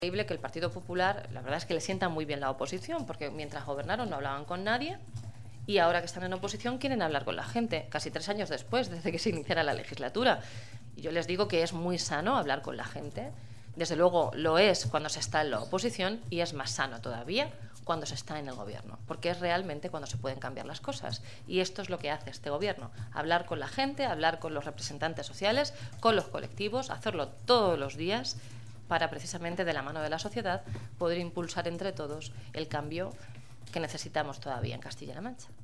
Increíble que el Partido Popular, la verdad es que le sienta muy bien la oposición, porque mientras gobernaron no hablaban con nadie y ahora que están en oposición quieren hablar con la gente, casi 3 años después, desde que se iniciara la legislatura. Y yo les digo que es muy sano hablar con la gente. Desde luego lo es cuando se está en la oposición y es más sano todavía cuando se está en el gobierno, porque es realmente cuando se pueden cambiar las cosas. Y esto es lo que hace este gobierno, hablar con la gente, hablar con los representantes sociales, con los colectivos, hacerlo todos los días para precisamente de la mano de la sociedad poder impulsar entre todos el cambio que necesitamos todavía en Castilla-La Mancha.